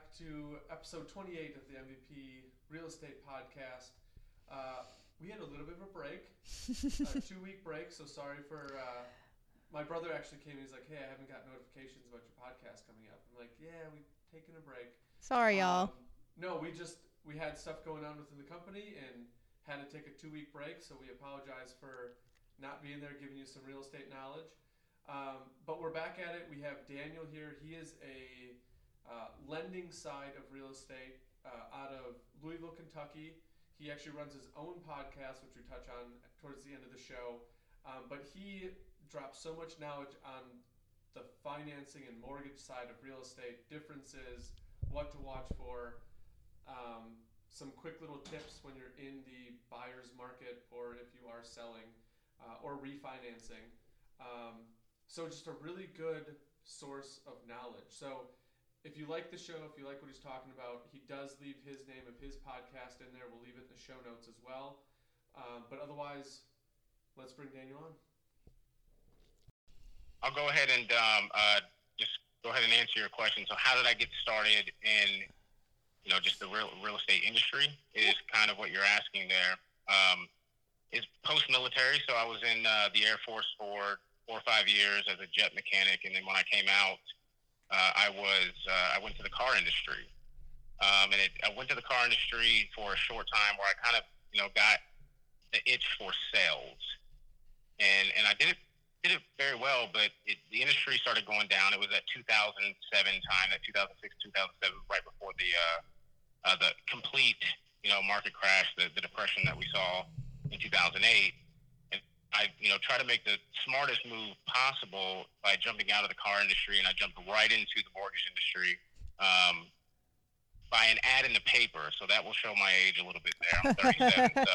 back to episode 28 of the MVP Real Estate Podcast. We had a little bit of a break, a 2-week break, so sorry for... my brother actually came and he's like, hey, I haven't got notifications about your podcast coming up. I'm like, yeah, we've taken a break. Sorry, y'all. No, we had stuff going on within the company and had to take a 2-week break, so we apologize for not being there giving you some real estate knowledge. But we're back at it. We have Daniel here. He is a lending side of real estate out of Louisville, Kentucky. He actually runs his own podcast, which we touch on towards the end of the show. But he drops so much knowledge on the financing and mortgage side of real estate, differences, what to watch for, some quick little tips when you're in the buyer's market or if you are selling or refinancing. So just a really good source of knowledge. So if you like the show, if you like what he's talking about, he does leave his name of his podcast in there. We'll leave it in the show notes as well. But otherwise, let's bring Daniel on. I'll go ahead and just go ahead and answer your question. So how did I get started in, just the real estate industry is kind of what you're asking there. It's post-military, so I was in the Air Force for 4 or 5 years as a jet mechanic, and then when I came out, I went to the car industry. I went to the car industry for a short time where I kind of, got the itch for sales. And I did it very well, but the industry started going down. It was at 2007 time, that 2006, 2007, right before the complete, market crash, the depression that we saw in 2008. And I, try to make the smartest move possible by jumping out of the car industry, and I jumped right into the mortgage industry by an ad in the paper. So that will show my age a little bit there. I'm 37, so...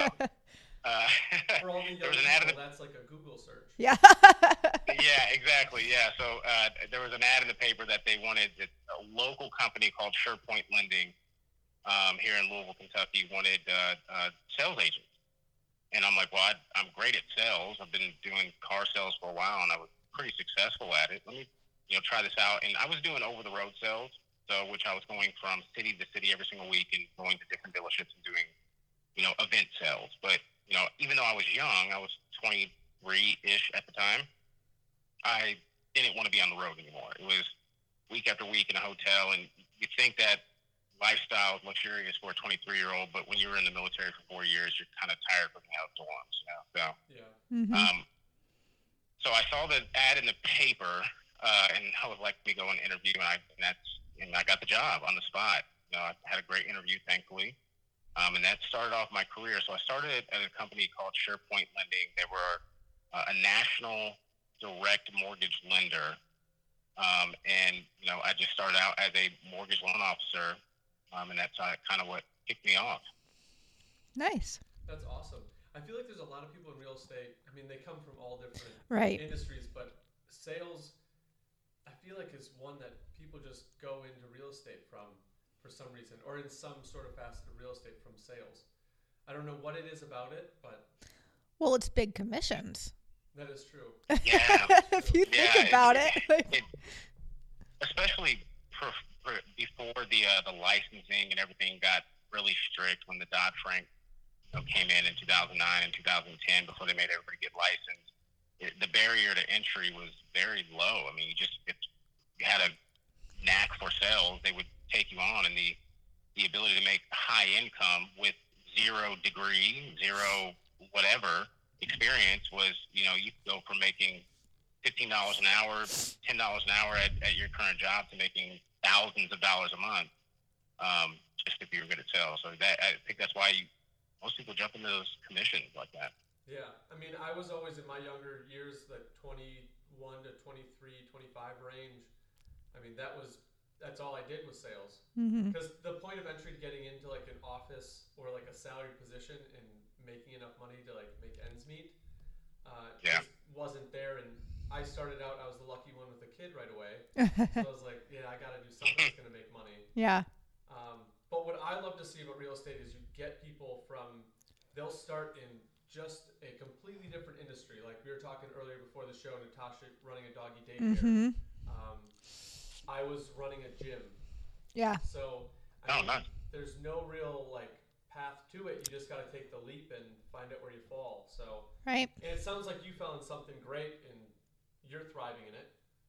For all the young there was an ad people, that's like a Google search. Yeah. Yeah, exactly. Yeah. So there was an ad in the paper that they wanted a local company called SurePoint Lending here in Louisville, Kentucky, wanted sales agents. And I'm like, well, I'm great at sales. I've been doing car sales for a while, and I was pretty successful at it. Let me, try this out. And I was doing over-the-road sales, so which I was going from city to city every single week and going to different dealerships and doing, event sales. But even though I was young, I was 23-ish at the time, I didn't want to be on the road anymore. It was week after week in a hotel, and you think that lifestyle is luxurious for a 23-year-old, but when you were in the military for 4 years, you're kind of tired looking out dorms, So, yeah. Mm-hmm. So I saw the ad in the paper, and I would like me to go and interview, and I got the job on the spot. I had a great interview, thankfully. And that started off my career. So I started at a company called SurePoint Lending. They were a national direct mortgage lender. And I just started out as a mortgage loan officer. And that's kind of what kicked me off. Nice. That's awesome. I feel like there's a lot of people in real estate. I mean, they come from all different industries, but sales, I feel like is one that people just go into real estate from for some reason, or in some sort of facet of real estate from sales. I don't know what it is about it, but... Well, it's big commissions. That is true. Yeah. If you think about it. Especially before the licensing and everything got really strict when the Dodd-Frank came in 2009 and 2010, before they made everybody get licensed. The barrier to entry was very low. I mean, if you had a knack for sales, they would take you on, and the ability to make high income with 0 degree, 0 whatever experience was, you could go from making $15 an hour, $10 an hour at your current job to making thousands of dollars a month, just if you were good at sales. So I think that's why most people jump into those commissions like that. Yeah. I mean, I was always in my younger years, like 21 to 23, 25 range. I mean, that's all I did was sales. Because the point of entry to getting into like an office or like a salaried position and making enough money to like make ends meet just wasn't there. And I started out, I was the lucky one with a kid right away. So I was like, yeah, I got to do something that's going to make money. Yeah. But what I love to see about real estate is you get people they'll start in just a completely different industry. Like we were talking earlier before the show, Natasha running a doggy daycare. Mm-hmm. I was running a gym. Yeah. So No, none. There's no real like path to it. You just got to take the leap and find out where you fall. So, Right. and it sounds like you found something great and you're thriving in it.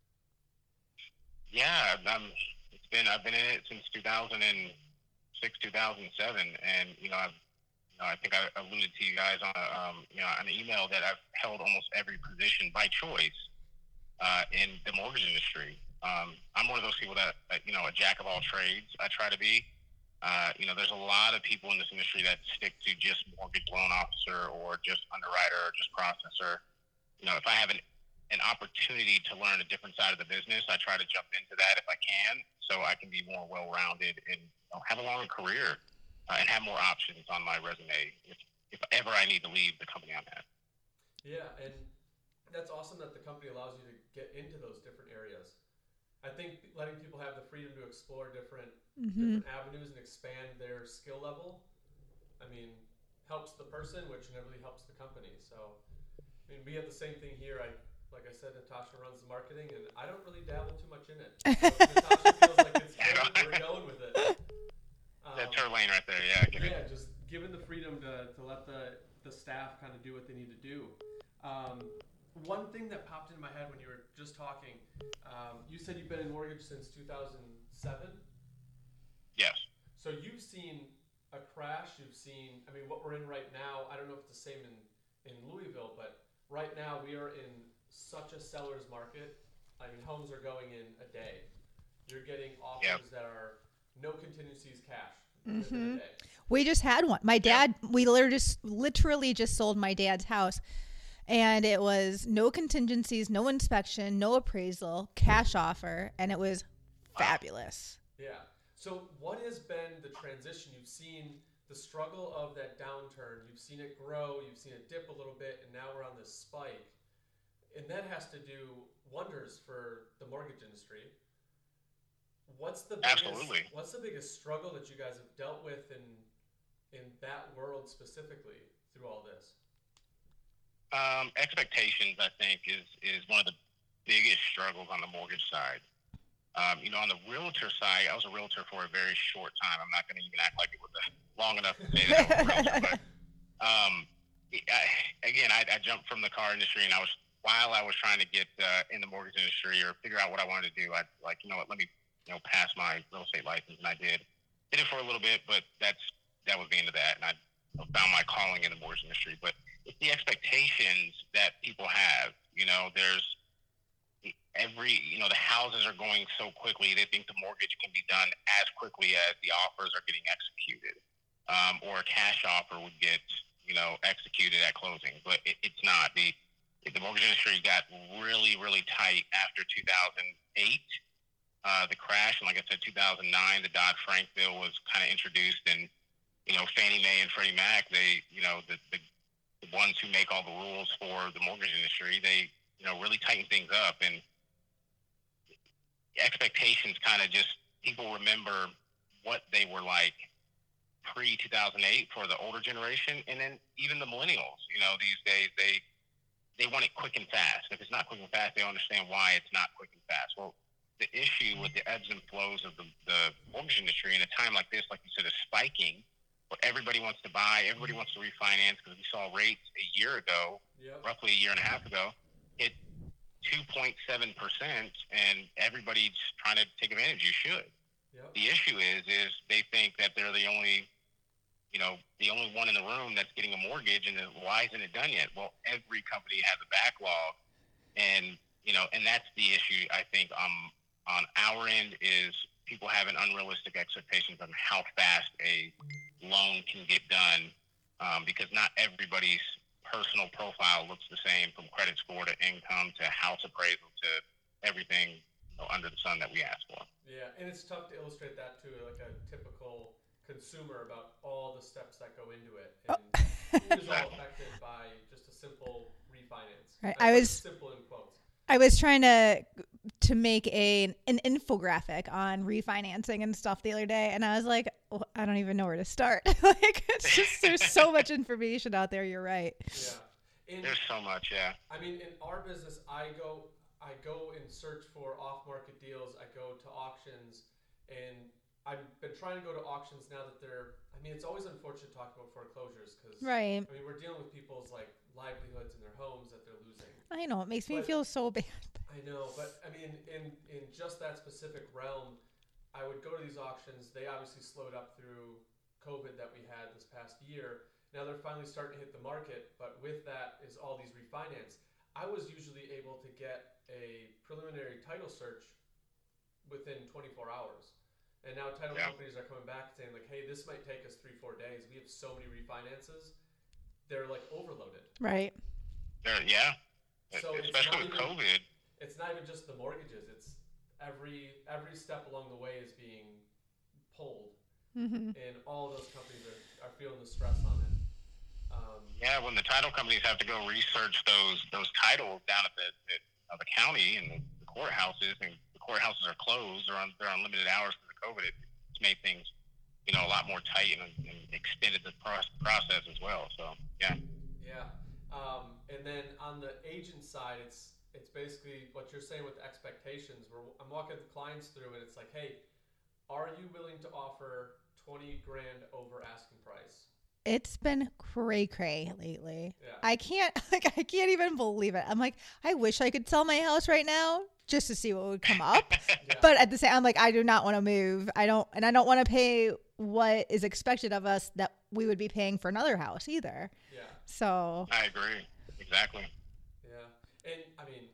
Yeah, I've been in it since 2006, 2007, and I think I alluded to you guys on an email that I've held almost every position by choice in the mortgage industry. I'm one of those people that a jack of all trades. I try to be. There's a lot of people in this industry that stick to just mortgage loan officer or just underwriter or just processor. If I have an opportunity to learn a different side of the business, I try to jump into that if I can, so I can be more well-rounded and have a longer career and have more options on my resume if ever I need to leave the company I'm at. Yeah, and that's awesome that the company allows you to get into those different areas. I think letting people have the freedom to explore different avenues and expand their skill level, helps the person, which inevitably helps the company. So, we have the same thing here. Like I said, Natasha runs the marketing, and I don't really dabble too much in it. So Natasha feels like it's good, we're going with it. That's her lane right there. Yeah, I get it. Yeah, just given the freedom to let the staff kind of do what they need to do. One thing that popped into my head when you were just talking, you said you've been in mortgage since 2007? Yes. So you've seen a crash, you've seen, what we're in right now, I don't know if it's the same in Louisville, but right now we are in such a seller's market. Homes are going in a day. You're getting offers that are no contingencies, cash within a day. We just had one. My dad, we literally just sold my dad's house. And it was no contingencies, no inspection, no appraisal, cash offer, and it was fabulous. Yeah. So what has been the transition? You've seen the struggle of that downturn. You've seen it grow. You've seen it dip a little bit, and now we're on this spike. And that has to do wonders for the mortgage industry. What's the biggest struggle that you guys have dealt with in that world specifically through all this? Expectations, I think, is one of the biggest struggles on the mortgage side. On the realtor side, I was a realtor for a very short time. I'm not going to even act like it was long enough to say that I was a realtor. But I jumped from the car industry, and while I was trying to get in the mortgage industry or figure out what I wanted to do, let me pass my real estate license, and I did. Did it for a little bit, but that was the end of that, and I found my calling in the mortgage industry. But it's the expectations that people have. There's the houses are going so quickly. They think the mortgage can be done as quickly as the offers are getting executed, or a cash offer would get executed at closing. But it's not. The mortgage industry got really, really tight after 2008, the crash, and like I said, 2009, the Dodd-Frank bill was kind of introduced, and Fannie Mae and Freddie Mac, they the ones who make all the rules for the mortgage industry, they really tighten things up, and expectations kind of just, people remember what they were like pre-2008 for the older generation, and then even the millennials, these days they want it quick and fast. If it's not quick and fast, they don't understand why it's not quick and fast. Well, the issue with the ebbs and flows of the mortgage industry in a time like this, like you said, is spiking. But everybody wants to buy, everybody wants to refinance, because we saw rates a year ago, roughly a year and a half ago, hit 2.7%, and everybody's trying to take advantage. You should. Yep. The issue is they think that they're the only one in the room that's getting a mortgage, and why isn't it done yet? Well, every company has a backlog, and that's the issue. I think on our end is people have an unrealistic expectations on how fast a loan can get done, because not everybody's personal profile looks the same, from credit score to income to house appraisal to everything under the sun that we ask for. Yeah, and it's tough to illustrate that to like a typical consumer about all the steps that go into it, and who is all affected by just a simple refinance. Right. Simple in quotes. I was trying to make an infographic on refinancing and stuff the other day, and I was like, I don't even know where to start. It's just, there's so much information out there. You're right. Yeah. There's so much. Yeah. In our business, I go and search for off-market deals. I go to auctions, and I've been trying to go to auctions now that they're. I mean, it's always unfortunate talking about foreclosures because Right. I mean we're dealing with people's like livelihoods and their homes that they're losing. I know. It makes me But- feel so bad. I know, but I mean, in just that specific realm, I would go to these auctions. They obviously slowed up through COVID that we had this past year. Now they're finally starting to hit the market, but with that is all these refinance. I was usually able to get a preliminary title search within 24 hours. And now title companies are coming back saying like, hey, this might take us 3-4 days. We have so many refinances. They're like overloaded. Right. Yeah. So Especially with COVID. It's not even just the mortgages. It's every step along the way is being pulled. Mm-hmm. And all of those companies are feeling the stress on it. Yeah, when the title companies have to go research those titles down at the county and the courthouses, and the courthouses are closed, they're on limited hours because of COVID. It's made things, a lot more tight and extended the process as well. So yeah. Yeah. And then on the agent side, it's basically what you're saying with expectations. Where I'm walking the clients through, and it's like, hey, are you willing to offer $20,000 over asking price? It's been cray lately. Yeah. I can't even believe it. I'm like, I wish I could sell my house right now just to see what would come up. Yeah. But at the same, I'm like, I do not want to move. I don't want to pay what is expected of us that we would be paying for another house either. Yeah. So I agree. Exactly. Yeah. And I mean,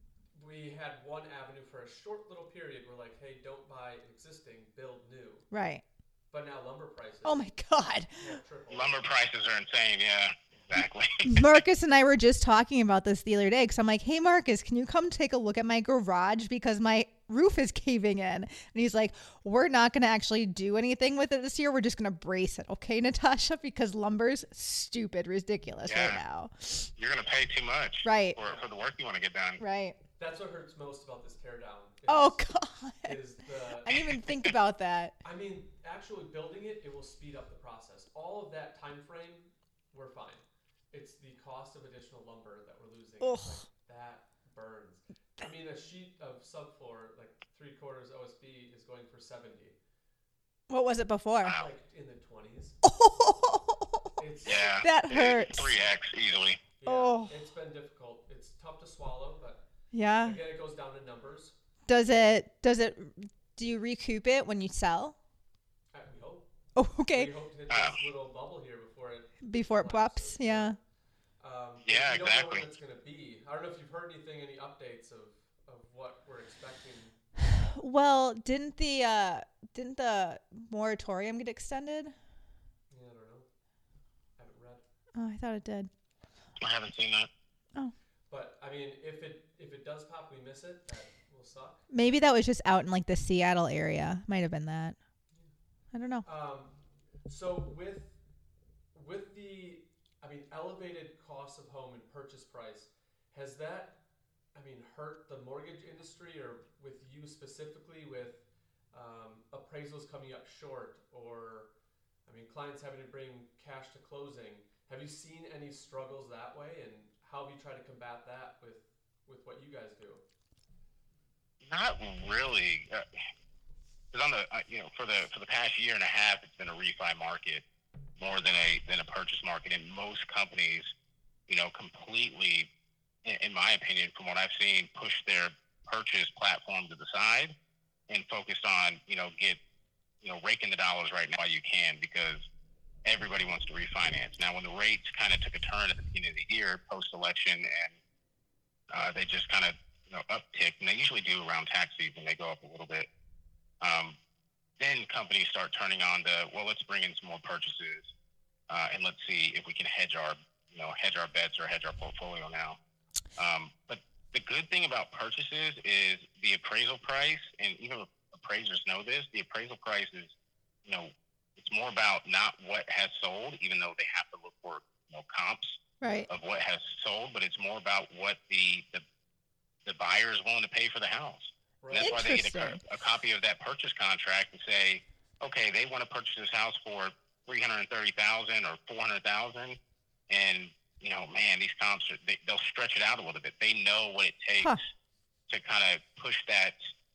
we had one avenue for a short little period. We're like, hey, don't buy existing, build new. right. But now lumber prices. Oh my God. have tripled. Lumber prices are insane. Yeah. Exactly. Marcus and I were just talking about this the other day because I'm like, hey, Marcus, can you come take a look at my garage because my roof is caving in? And he's like, we're not going to actually do anything with it this year. We're just going to brace it. Okay, Natasha, because lumber's stupid, ridiculous right now. You're going to pay too much Right. for the work you want to get done. Right. That's what hurts most about this teardown. Oh, God. Is the I didn't even think about that. I mean, actually building it will speed up the process. All of that time frame, we're fine. It's the cost of additional lumber that we're losing. Ugh. It's like, that burns. I mean, a sheet of subfloor, like 3/4 OSB, is going for $70. What was it before? Wow. Like in the 20s. It's, Yeah. That hurts. 3x easily. Yeah, Oh. It's been difficult. It's tough to swallow, but Yeah. again, it goes down to numbers. Do you recoup it when you sell? We hope. Oh, okay. We hope to hit this little bubble here Before it pops. Yeah. Yeah, we don't know exactly. when it's going to be. I don't know if you've heard any updates of what we're expecting. Well, didn't the moratorium get extended? Yeah, I don't know. Haven't read. Oh, I thought it did. I haven't seen that. But I mean, if it does pop, we miss it. That will suck. Maybe that was just out in like the Seattle area. Might have been that. I don't know. So with the elevated cost of home and purchase price, has that hurt the mortgage industry, or with you specifically with appraisals coming up short, or clients having to bring cash to closing? Have you seen any struggles that way, and how have you tried to combat that with what you guys do? Not really. Because on the for the past year and a half, it's been a refi market more than a purchase market, and most companies, completely, in my opinion, from what I've seen, push their purchase platform to the side and focused on raking the dollars right now while you can, because everybody wants to refinance. Now, when the rates kind of took a turn at the beginning of the year, post-election, and they just kind of upticked, and they usually do around tax season, they go up a little bit. Then companies start turning on let's bring in some more purchases, and let's see if we can hedge our bets or hedge our portfolio now. But the good thing about purchases is the appraisal price, and even appraisers know this, the appraisal price is, it's more about not what has sold, even though they have to look for comps Right. of what has sold, but it's more about what the buyer is willing to pay for the house. And that's why they get Interesting. a copy of that purchase contract and say, okay, they want to purchase this house for $330,000 or $400,000, and man, these comps they'll stretch it out a little bit. They know what it takes to kind of push that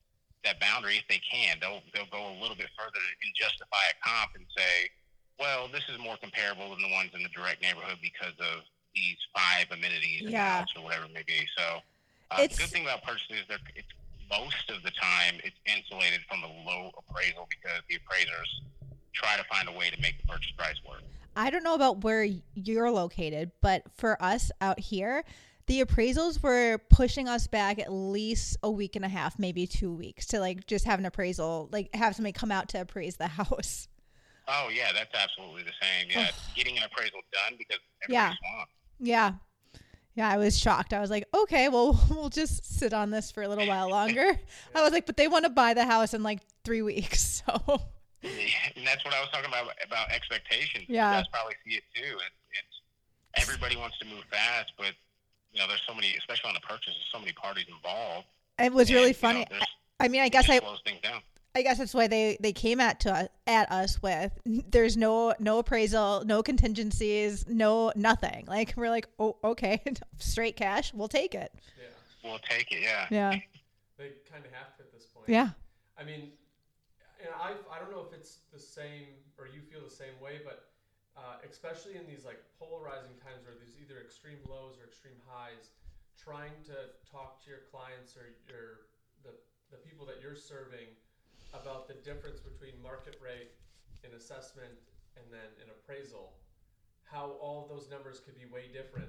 that boundary if they can. They'll go a little bit further and justify a comp and say, well, this is more comparable than the ones in the direct neighborhood because of these 5 amenities in the Yeah. house or whatever it may be. So the It's good thing about purchases is it's most of the time it's insulated from a low appraisal because the appraisers try to find a way to make the purchase price work. I don't know about where you're located, but for us out here, the appraisals were pushing us back at least a week and a half, maybe 2 weeks to like just have an appraisal, like have somebody come out to appraise the house. Oh, yeah, that's absolutely the same. Yeah, getting an appraisal done because Yeah. everybody's swamped. Yeah. Yeah, I was shocked. I was like, okay, well, we'll just sit on this for a little while longer. I was like, but they want to buy the house in like 3 weeks. So, And that's what I was talking about expectations. Yeah. You guys probably see it too. It's everybody wants to move fast, but there's so many, especially on the purchase, there's so many parties involved. it was really And, funny. there's- I mean, it just slows things down. I guess that's why they came at us with there's no appraisal, no contingencies, no nothing. Like we're like, oh, okay, straight cash, we'll take it. Yeah. We'll take it, yeah. Yeah, They kind of have to at this point. yeah. I mean, and I don't know if it's the same or you feel the same way, but especially in these like polarizing times where there's either extreme lows or extreme highs, trying to talk to your clients or the people that you're serving about the difference between market rate and assessment and then an appraisal, how all of those numbers could be way different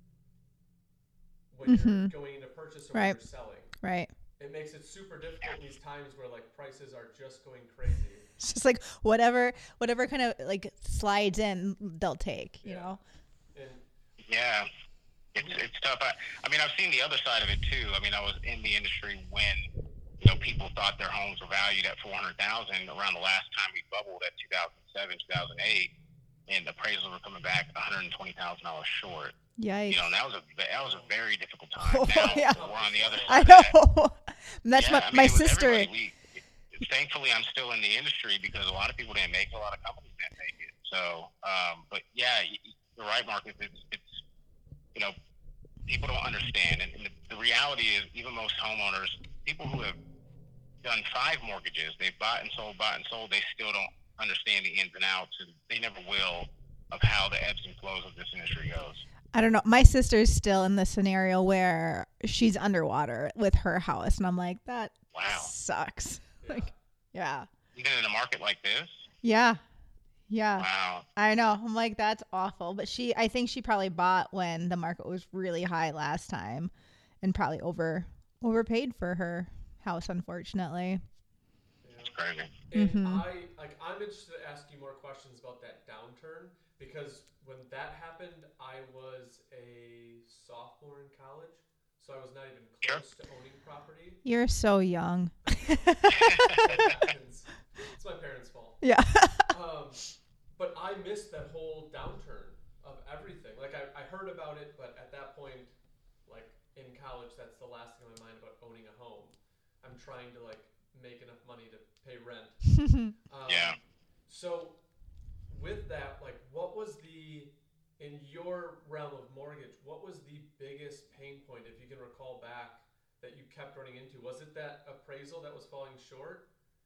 when you're going into purchase or when Right. you're selling. Right. It makes it super difficult in these times where like prices are just going crazy. It's just like whatever kind of like slides in, they'll take. You Yeah. know. And Yeah, it's tough. I mean, I've seen the other side of it too. I mean, I was in the industry when people thought their homes were valued at $400,000 around the last time we bubbled at 2007, 2008, and appraisals were coming back $120,000 short. Yikes. And that was a very difficult time. Oh, Now yeah. we're on the other I side. Of that. know. That's Yeah, my it was sister. everybody. Thankfully, I'm still in the industry because a lot of people didn't make it. A lot of companies didn't make it. So, but yeah, you're right, Marcus. It's people don't understand, and the reality is, even most homeowners, people who have done 5 mortgages, they've bought and sold, they still don't understand the ins and outs, and they never will, of how the ebbs and flows of this industry goes. I don't know. My sister's still in the scenario where she's underwater with her house, and I'm like, that Wow. sucks. yeah. Like, yeah, Even in a market like this, yeah. wow. I know. I'm like, that's awful. But I think she probably bought when the market was really high last time, and probably overpaid for her house, unfortunately. It's crazy. And Mhm. I'm interested to ask you more questions about that downturn because when that happened, I was a sophomore in college, so I was not even Sure. close to owning property. You're so young. It's my parents' fault. Yeah. But I missed that whole downturn of everything. Like I heard about it, but at that point, like in college, that's the last thing on my mind about owning a home. I'm trying to like make enough money to pay rent. Yeah. So with that, like what was in your realm of mortgage, what was the biggest pain point, if you can recall back, that you kept running into? Was it that appraisal that was falling short?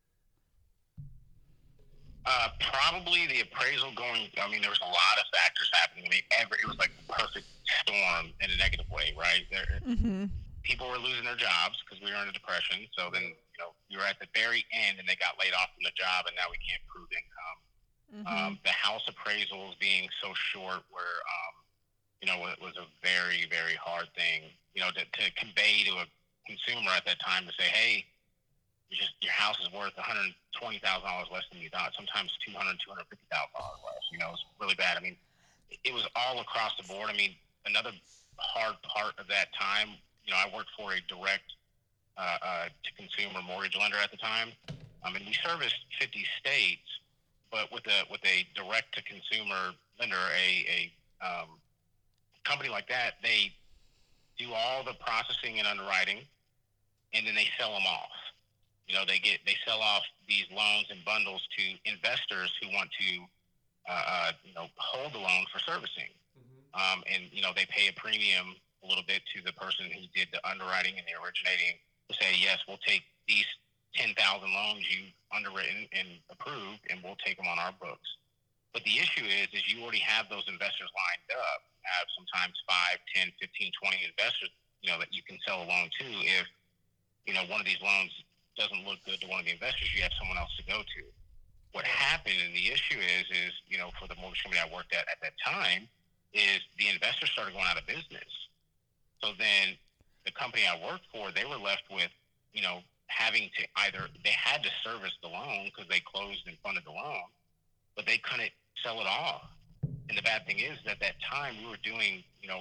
Probably the appraisal going. I mean, there was a lot of factors happening. I mean, it was like the perfect storm in a negative way, right? People were losing their jobs because we were in a depression. So then, you were at the very end, and they got laid off from the job, and now we can't prove income. The house appraisals being so short, where it was a very, very hard thing, to convey to a consumer at that time to say, hey, your house is worth $120,000 less than you thought. Sometimes $250,000 less. It's really bad. I mean, it was all across the board. I mean, another hard part of that time, I worked for a direct to consumer mortgage lender at the time. And we serviced 50 states, but with a direct to consumer lender, a company like that, they do all the processing and underwriting, and then they sell them off. They sell off these loans in bundles to investors who want to, hold the loan for servicing. And they pay a premium a little bit to the person who did the underwriting and the originating to say, yes, we'll take these 10,000 loans you've underwritten and approved, and we'll take them on our books. But the issue is you already have those investors lined up. Have sometimes 5, 10, 15, 20 investors, that you can sell a loan to. If, one of these loans doesn't look good to one of the investors, you have someone else to go to. What happened, and the issue is, for the mortgage company I worked at that time, is the investors started going out of business. So then the company I worked for, they were left with, having to they had to service the loan because they closed and funded the loan, but they couldn't sell it off. And the bad thing is, at that time, we were doing,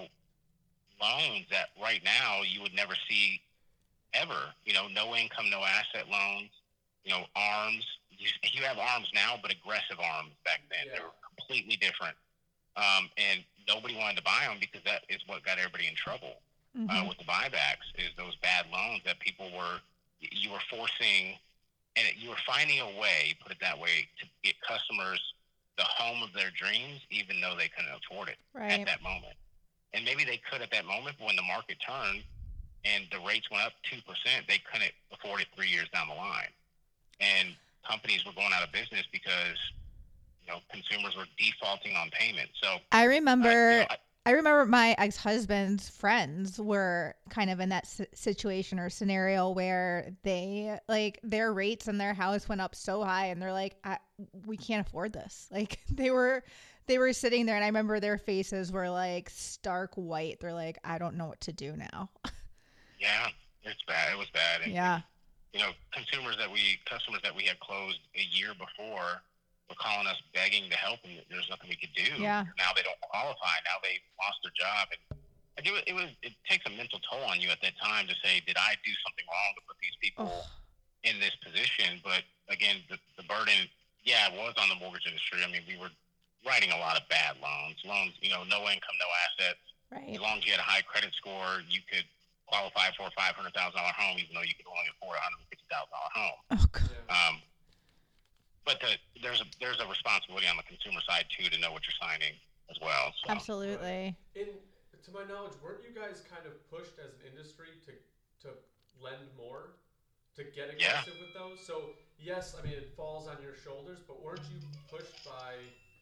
loans that right now you would never see ever. No income, no asset loans, ARMs. You have ARMs now, but aggressive ARMs back then. Yeah. They were completely different. And nobody wanted to buy them because that is what got everybody in trouble with the buybacks, is those bad loans that you were forcing, and you were finding a way, put it that way, to get customers the home of their dreams, even though they couldn't afford it at that moment. And maybe they could at that moment, but when the market turned and the rates went up 2%, they couldn't afford it 3 years down the line. And companies were going out of business because, consumers were defaulting on payment. So I remember my ex-husband's friends were kind of in that situation or scenario where they, like, their rates in their house went up so high, and they're like, we can't afford this. Like, they were sitting there, and I remember their faces were like stark white. They're like, I don't know what to do now. Yeah, it's bad. It was bad. And, yeah. customers that we had closed a year before were calling us begging to help, and there's nothing we could do. Yeah. Now they don't qualify. Now they lost their job, and it takes a mental toll on you at that time to say, did I do something wrong to put these people in this position? But again, the burden, it was on the mortgage industry. I mean, we were writing a lot of bad loans, no income, no assets. Right. As long as you had a high credit score, you could qualify for a $500,000 home, even though you could only afford a $150,000 home. Oh, God. But there's a responsibility on the consumer side too to know what you're signing as well. So. Absolutely. Right. To my knowledge, weren't you guys kind of pushed as an industry to lend more, to get aggressive with those? So yes, I mean, it falls on your shoulders, but weren't you pushed by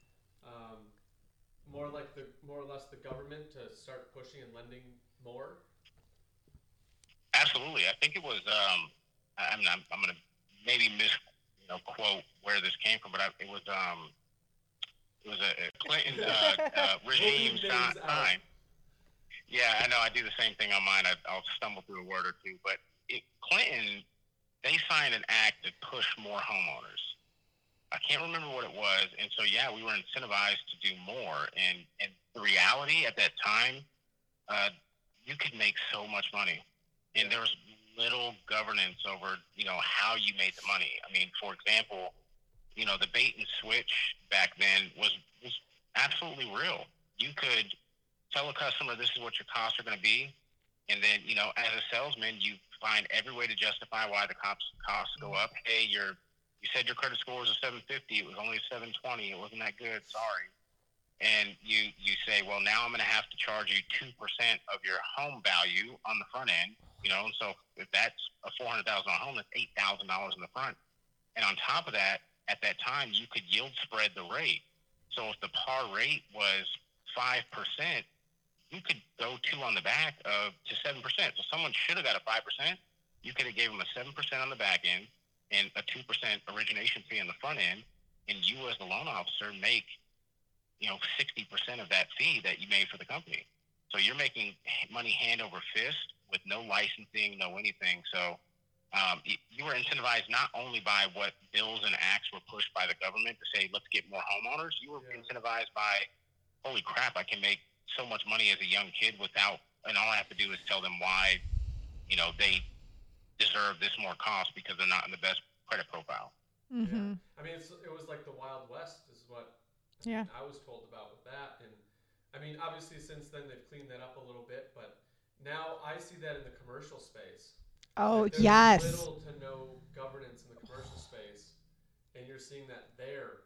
more or less the government to start pushing and lending more? Absolutely. I think it was. I'm going to maybe quote where this came from, but it was a Clinton regime time. Yeah, I know. I do the same thing on mine. I'll stumble through a word or two, but Clinton, they signed an act to push more homeowners. I can't remember what it was, and so we were incentivized to do more. And the reality at that time, you could make so much money, and there was little governance over how you made the money. I mean, for example, the bait and switch back then was absolutely real. You could tell a customer this is what your costs are going to be, and then as a salesman, you find every way to justify why the costs go up. Hey, you said your credit score was a 750. It was only a 720. It wasn't that good. Sorry. And you say, well, now I'm going to have to charge you 2% of your home value on the front end. And so if that's a $400,000 home, that's $8,000 in the front. And on top of that, at that time, you could yield spread the rate. So if the par rate was 5%, you could go 2 on the back to 7%. So someone should have got a 5%. You could have gave them a 7% on the back end and a 2% origination fee on the front end, and you as the loan officer make 60% of that fee that you made for the company. So you're making money hand over fist with no licensing, no anything. So you were incentivized not only by what bills and acts were pushed by the government to say, let's get more homeowners. You were incentivized by, holy crap, I can make so much money as a young kid and all I have to do is tell them why, they deserve this more cost because they're not in the best credit profile. Mm-hmm. Yeah. I mean, it was like the Wild West is what I was told about with that. And I mean, obviously since then they've cleaned that up a little bit, but now I see that in the commercial space. Oh, there's yes. little to no governance in the commercial space, and you're seeing that there,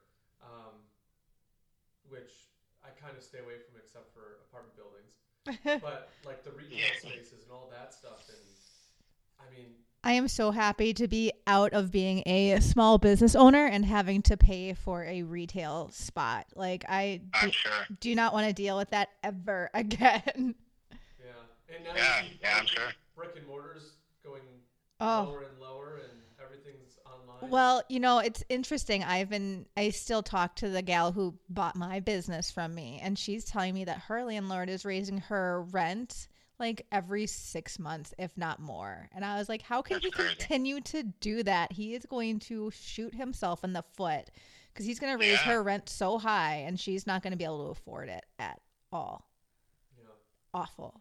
which I kind of stay away from except for apartment buildings. But like the retail spaces and all that stuff, and I mean, I am so happy to be out of being a small business owner and having to pay for a retail spot. Like I'm sure. do not want to deal with that ever again. Yeah, and now Yeah, you see I'm sure. brick and mortars going Oh. lower and lower, and everything's online. Well, it's interesting. I still talk to the gal who bought my business from me, and she's telling me that her landlord is raising her rent like every 6 months, if not more. And I was like, how can That's he crazy. continue to do that? He is going to shoot himself in the foot because he's going to raise Yeah. her rent so high, and she's not going to be able to afford it at all. Yeah. Awful.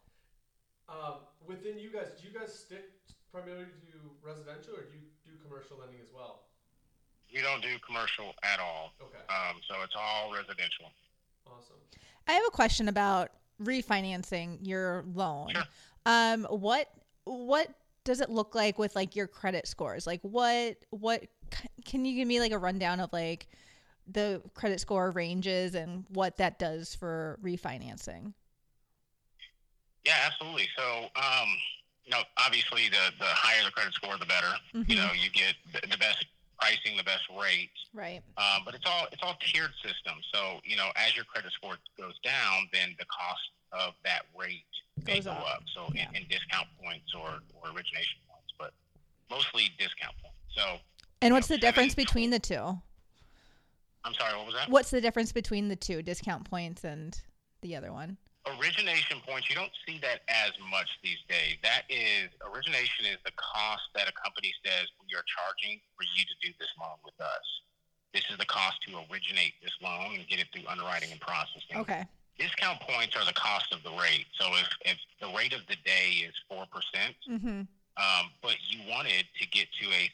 Within you guys, do you guys stick primarily to residential, or do you do commercial lending as well? We don't do commercial at all. Okay. So it's all residential. Awesome. I have a question about refinancing your loan. Sure. What does it look like with like your credit scores? Like what can you give me like a rundown of like the credit score ranges and what that does for refinancing? Yeah, absolutely. So, obviously the higher the credit score, the better. Mhm. You get the best pricing, the best rate. Right. But it's all tiered system. So, as your credit score goes down, then the cost of that rate may Goes go up. up. So Yeah. in discount points or origination points, but mostly discount points. So, And what's the 7, difference between the two? I'm sorry, what was that? What's the difference between the two, discount points and the other one? Origination points, you don't see that as much these days. Origination is the cost that a company says we are charging for you to do this loan with us. This is the cost to originate this loan and get it through underwriting and processing. Okay. Discount points are the cost of the rate. So if the rate of the day is 4%, Mhm. but you wanted to get to a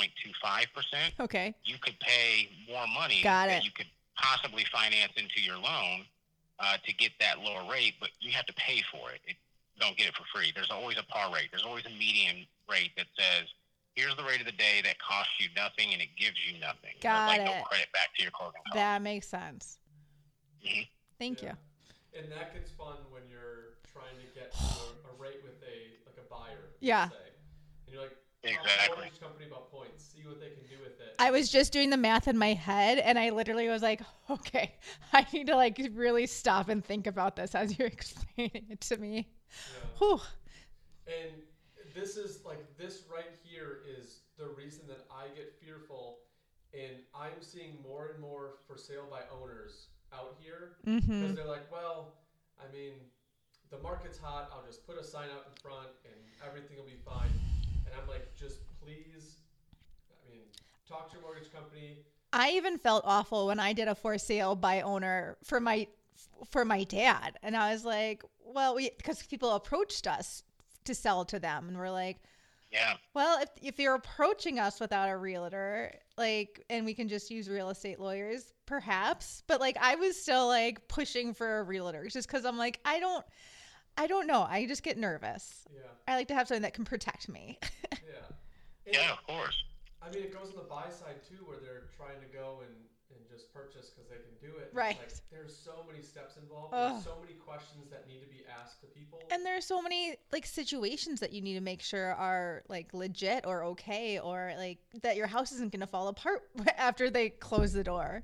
3.25%, Okay. you could pay more money Got that it. you could possibly finance into your loan to get that lower rate, but you have to pay for it. You don't get it for free. There's always a par rate. There's always a median rate that says, here's the rate of the day that costs you nothing and it gives you nothing. Got like it. no credit back to your closing costs. That makes sense. Mhm. Thank Yeah. you. And that gets fun when you're trying to get to a rate with a buyer. Yeah. let's say. And you're like, Exactly. mortgage company about points. See what they can do with it. I was just doing the math in my head and I literally was like, okay, I need to like really stop and think about this as you're explaining it to me. Yeah. Whew. And this is this right here is the reason that I get fearful, and I'm seeing more and more for sale by owners out here because Mm-hmm. they're like, well, I mean, the market's hot. I'll just put a sign out in front and everything will be fine. And I'm like, just please, I mean, talk to your mortgage company. I even felt awful when I did a for sale by owner for my dad. And I was like, well, because people approached us to sell to them and we're like, Yeah. well, if you're approaching us without a realtor, like, and we can just use real estate lawyers, perhaps. But like, I was still like pushing for a realtor just because I'm like, I don't know. I just get nervous. Yeah. I like to have something that can protect me. Yeah. And, Yeah, of course. I mean, it goes on the buy side too, where they're trying to go and just purchase because they can do it. Right. It's like, there's so many steps involved. Ugh. There's so many questions that need to be asked to people. And there's so many like situations that you need to make sure are like legit or okay, or like that your house isn't going to fall apart after they close the door.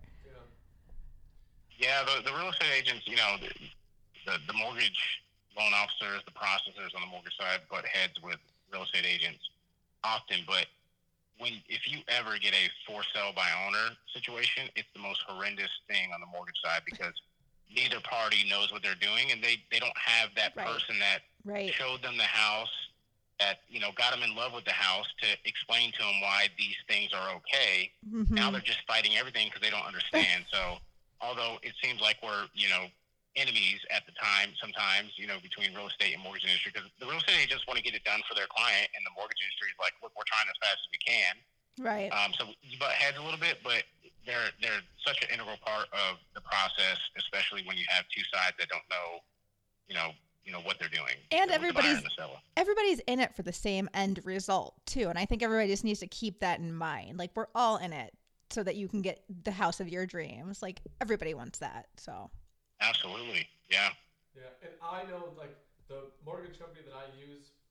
Yeah. Yeah, the real estate agents, the mortgage loan officers, the processors on the mortgage side butt heads with real estate agents often, but if you ever get a for sale by owner situation, it's the most horrendous thing on the mortgage side because neither party knows what they're doing and they don't have that Right. person that Right. showed them the house, that got them in love with the house to explain to them why these things are okay. Mhm. Now they're just fighting everything because they don't understand. So although it seems like we're enemies at the time sometimes, between real estate and mortgage industry, because the real estate agents want to get it done for their client and the mortgage industry is like, look, we're trying as fast as we can. Right. So you butt heads a little bit, but they're such an integral part of the process, especially when you have two sides that don't know what they're doing. And with the buyer everybody's and the seller. everybody's in it for the same end result too, and I think everybody just needs to keep that in mind. Like we're all in it so that you can get the house of your dreams. Like everybody wants that. So Absolutely. Yeah. Yeah. And I know, the mortgage company that I use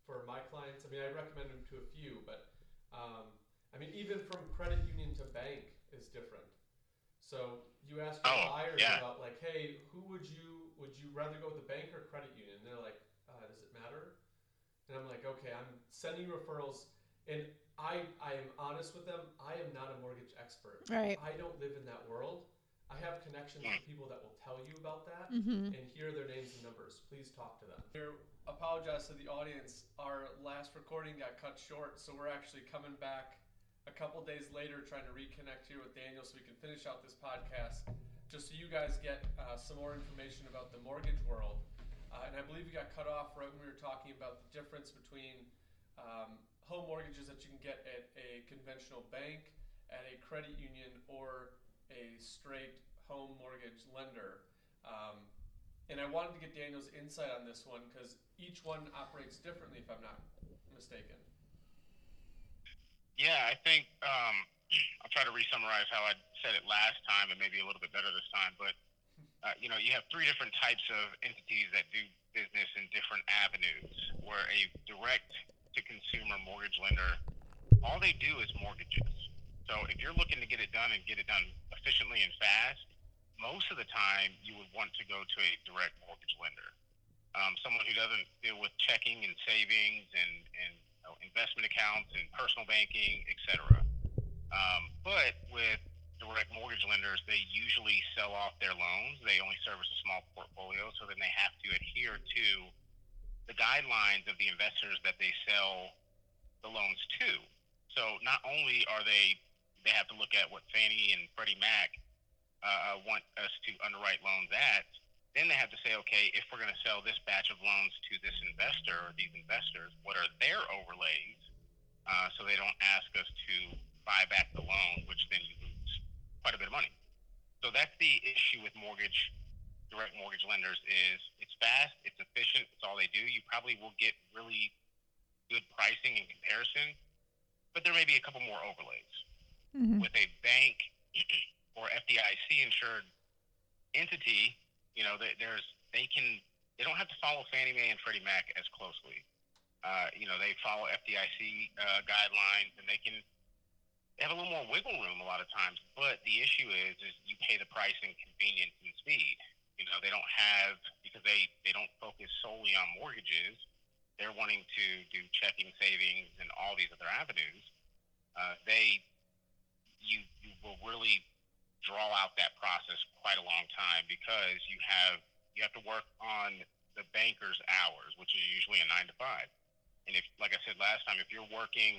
for my clients. I mean, I recommend them to a few, but I mean, even from credit union to bank is different. So you ask your buyers about like, hey, would you rather go with the bank or credit union? And they're like, does it matter? And I'm like, okay, I'm sending referrals, and I am honest with them. I am not a mortgage expert. Right. I don't live in that world. I have connections with people that will tell you about that, Mm-hmm. and here are their names and numbers. Please talk to them. I apologize to the audience. Our last recording got cut short, so we're actually coming back a couple days later trying to reconnect here with Daniel so we can finish out this podcast, just so you guys get some more information about the mortgage world. And I believe we got cut off right when we were talking about the difference between home mortgages that you can get at a conventional bank, at a credit union, or a straight home mortgage lender. And I wanted to get Daniel's insight on this one because each one operates differently, if I'm not mistaken. Yeah, I think I'll try to re-summarize how I said it last time and maybe a little bit better this time. But, you have 3 different types of entities that do business in different avenues, where a direct-to-consumer mortgage lender, all they do is mortgages. So if you're looking to get it done and get it done efficiently and fast, most of the time you would want to go to a direct mortgage lender. Someone who doesn't deal with checking and savings and investment accounts and personal banking, etc. But with direct mortgage lenders, they usually sell off their loans. They only service a small portfolio, so then they have to adhere to the guidelines of the investors that they sell the loans to. So not only are they have to look at what Fannie and Freddie Mac want us to underwrite loans at. Then they have to say, okay, if we're going to sell this batch of loans to this investor or these investors, what are their overlays? So they don't ask us to buy back the loan, which then you lose quite a bit of money. So that's the issue with direct mortgage lenders is it's fast, it's efficient, it's all they do. You probably will get really good pricing in comparison, but there may be a couple more overlays. Mm-hmm. With a bank or FDIC insured entity, they don't have to follow Fannie Mae and Freddie Mac as closely. They follow FDIC guidelines, and they have a little more wiggle room a lot of times. But the issue is you pay the price in convenience and speed. They don't have, because they don't focus solely on mortgages. They're wanting to do checking, savings, and all these other avenues. You will really draw out that process quite a long time because you have to work on the banker's hours, which is usually a 9 to 5. And if, like I said last time, if you're working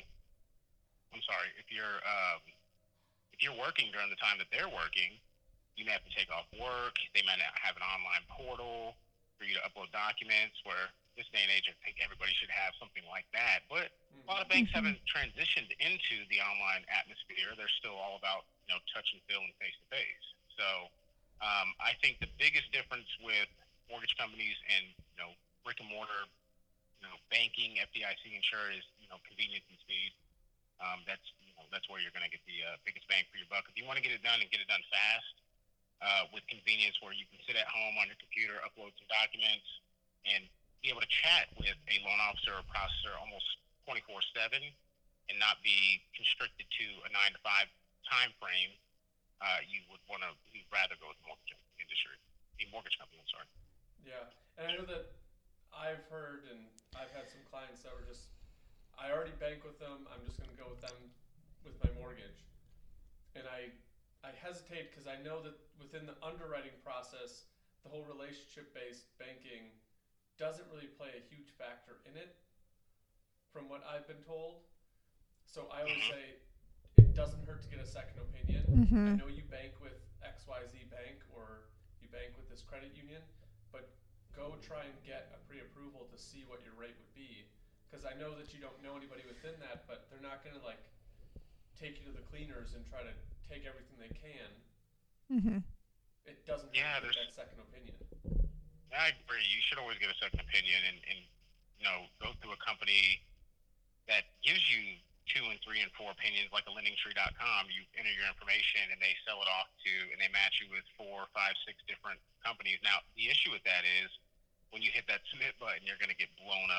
during the time that they're working, you may have to take off work. They might not have an online portal for you to upload documents, where this day and age, I think everybody should have something like that. But a lot of banks haven't transitioned into the online atmosphere. They're still all about, touch and feel and face-to-face. So I think the biggest difference with mortgage companies and, brick and mortar, banking, FDIC insured is, convenience and speed. That's where you're going to get the biggest bang for your buck. If you want to get it done and get it done fast, with convenience, where you can sit at home on your computer, upload some documents, and be able to chat with a loan officer or processor almost 24/7 and not be constricted to a 9 to 5 time frame, you'd rather go with the mortgage company, I'm sorry. Yeah, and I know that I've heard and I've had some clients that were I already bank with them, I'm just going to go with them with my mortgage. And I hesitate because I know that within the underwriting process, the whole relationship-based banking doesn't really play a huge factor in it, from what I've been told. So I always say it doesn't hurt to get a second opinion. Mm-hmm. I know you bank with XYZ Bank or you bank with this credit union, but go try and get a pre-approval to see what your rate would be. Because I know that you don't know anybody within that, but they're not going to take you to the cleaners and try to take everything they can. Mm-hmm. It doesn't hurt to get that second opinion. I agree. You should always get a second opinion and go through a company that gives you 2 and 3 and 4 opinions, like a LendingTree.com. You enter your information and they sell it off and they match you with 4, 5, 6 different companies. Now, the issue with that is when you hit that submit button, you're going to get blown up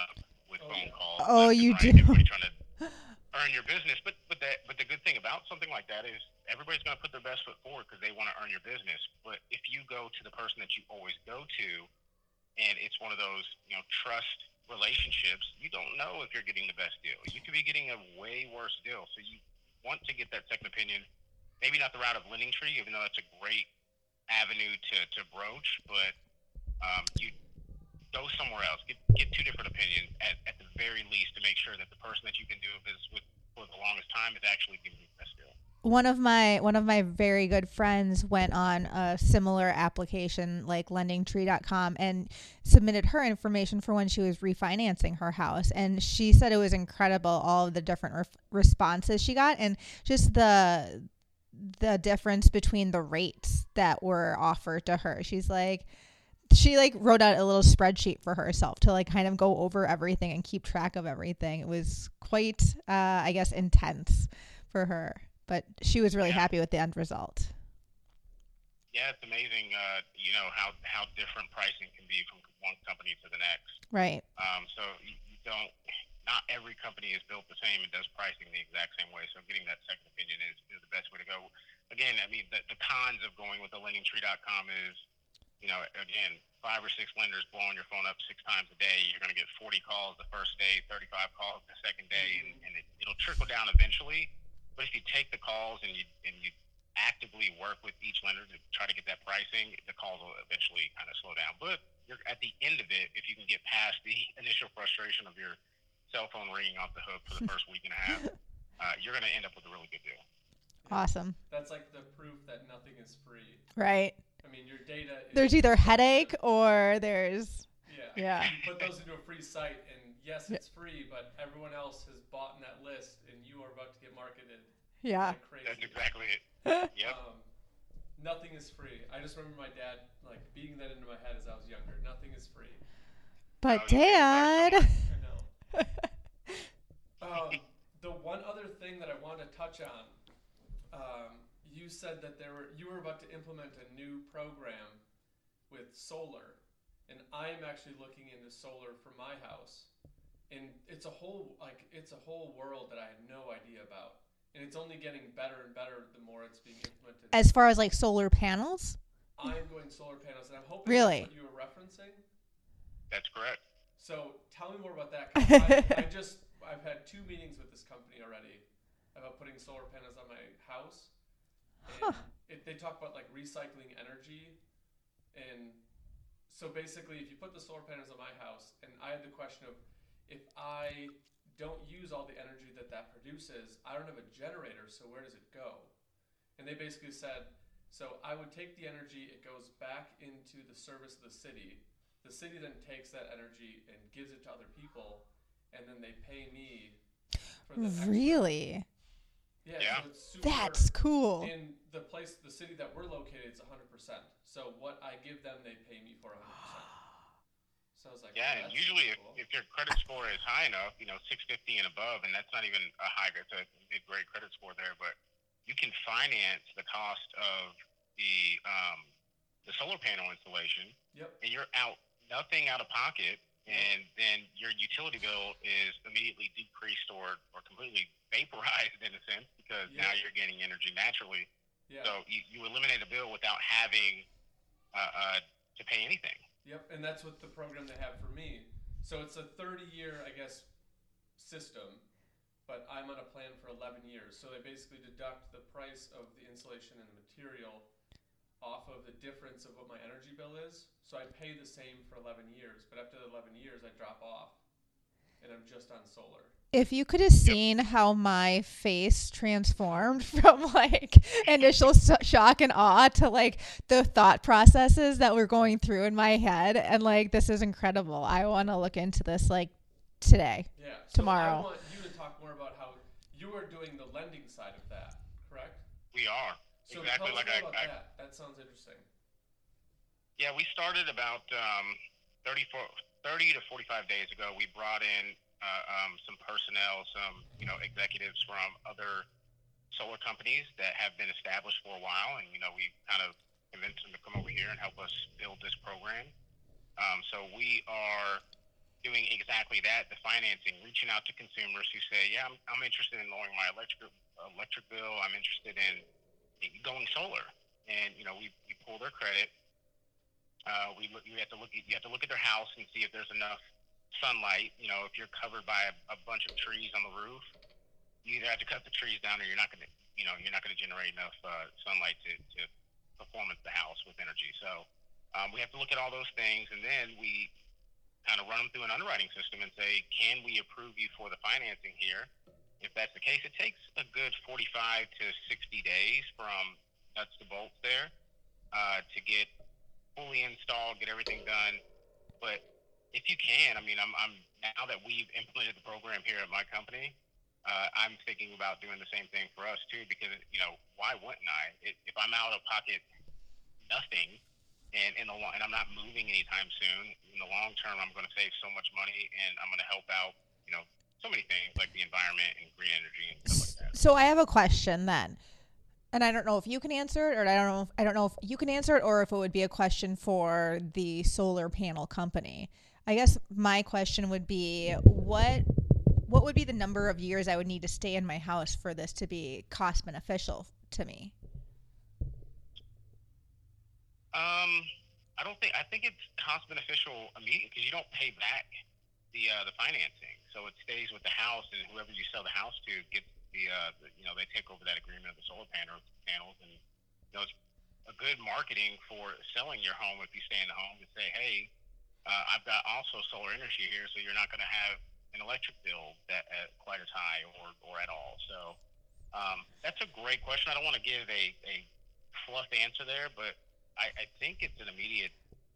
with phone calls. Oh, left and you right, do. Everybody trying to earn your business. But the good thing about something like that is everybody's going to put their best foot forward because they want to earn your business. But if you go to the person that you always go to, and it's one of those trust relationships, you don't know if you're getting the best deal. You could be getting a way worse deal. So you want to get that second opinion. Maybe not the route of LendingTree, even though that's a great avenue to broach, but you go somewhere else. Get two different opinions at the very least to make sure that the person that you've been doing business with for the longest time is actually giving you the best deal. One of my very good friends went on a similar application like lendingtree.com and submitted her information for when she was refinancing her house, and she said it was incredible, all of the different responses she got, and just the difference between the rates that were offered to her. She wrote out a little spreadsheet for herself to like kind of go over everything and keep track of everything. It was quite I guess intense for her, but she was really happy with the end result. Yeah, it's amazing, how different pricing can be from one company to the next. Right. So you don't. Not every company is built the same and does pricing the exact same way. So getting that second opinion is the best way to go. Again, I mean, the cons of going with the LendingTree.com is, again, 5 or 6 lenders blowing your phone up 6 times a day. You're going to get 40 calls the first day, 35 calls the second day, and it'll trickle down eventually. But if you take the calls and you actively work with each lender to try to get that pricing, the calls will eventually kind of slow down. But you're at the end of it, if you can get past the initial frustration of your cell phone ringing off the hook for the first week and a half, you're going to end up with a really good deal. Awesome. That's like the proof that nothing is free. Right. I mean, your data is... There's either headache or there's... Yeah. You put those into a free site, and yes, it's free, but everyone else has bought in that list, and you are about to get marketed. Yeah. Like crazy. That's exactly it. Yep. Nothing is free. I just remember my dad like beating that into my head as I was younger. Nothing is free. But Dad... I know. The one other thing that I wanted to touch on, you said that you were about to implement a new program with solar, and I'm actually looking into solar for my house, and it's a whole world that I had no idea about, and it's only getting better and better the more it's being implemented. As far as like solar panels? I'm going solar panels, and I'm hoping Really? that's what you were referencing. That's correct. So tell me more about that. 'Cause I've had 2 meetings with this company already about putting solar panels on my house. And they talk about like recycling energy. And so basically if you put the solar panels on my house, and I had the question of, if I don't use all the energy that produces, I don't have a generator, so where does it go? And they basically said, so I would take the energy, it goes back into the service of the city. The city then takes that energy and gives it to other people, and then they pay me for the extra. Really? Yeah. So it's super, that's cool. In the city that we're located, it's 100%. So what I give them, they pay me for 100%. So I was like, yeah, and usually if your credit score is high enough, 650 and above, and that's not even a high grade, it's a mid-grade credit score there, but you can finance the cost of the solar panel installation. Yep. And you're out nothing out of pocket, and then your utility bill is immediately decreased or completely vaporized in a sense, because now you're getting energy naturally. Yeah. So you eliminate a bill without having to pay anything. Yep, and that's what the program they have for me. So it's a 30-year, I guess, system, but I'm on a plan for 11 years. So they basically deduct the price of the insulation and the material off of the difference of what my energy bill is. So I pay the same for 11 years, but after the 11 years, I drop off, and I'm just on solar. If you could have seen how my face transformed from like initial shock and awe to like the thought processes that were going through in my head, and like, this is incredible. I want to look into this like today. Yeah. So tomorrow. I want you to talk more about how you are doing the lending side of that, correct? We are. So exactly tell us like more about that. That sounds interesting. Yeah, we started about 30 to 45 days ago. We brought in some personnel, some executives from other solar companies that have been established for a while, and we kind of convinced them to come over here and help us build this program. So we are doing exactly that, the financing, reaching out to consumers who say, yeah, I'm interested in lowering my electric bill. I'm interested in going solar. And, we pull their credit. You have to look at their house and see if there's enough sunlight. If you're covered by a bunch of trees on the roof, you either have to cut the trees down, or you're not going to generate enough sunlight to performance the house with energy. So we have to look at all those things, and then we kind of run them through an underwriting system and say, can we approve you for the financing here? If that's the case, it takes a good 45 to 60 days from nuts to bolts there to get fully installed, get everything done. But if you can, I'm now that we've implemented the program here at my company, I'm thinking about doing the same thing for us too, because why wouldn't I? If I'm out of pocket nothing, and I'm not moving anytime soon, in the long term, I'm going to save so much money, and I'm going to help out, so many things like the environment and green energy and stuff like that. So I have a question then. And I don't know if you can answer it, or I don't know if you can answer it, or if it would be a question for the solar panel company. I guess my question would be, what would be the number of years I would need to stay in my house for this to be cost beneficial to me? I think it's cost beneficial immediately, because you don't pay back the financing, so it stays with the house, and whoever you sell the house to gets they take over that agreement of the solar panels, and it's a good marketing for selling your home if you stay in the home and say, hey, I've got also solar energy here, so you're not going to have an electric bill that quite as high or at all. So that's a great question. I don't want to give a fluff answer there, but I think it's an immediate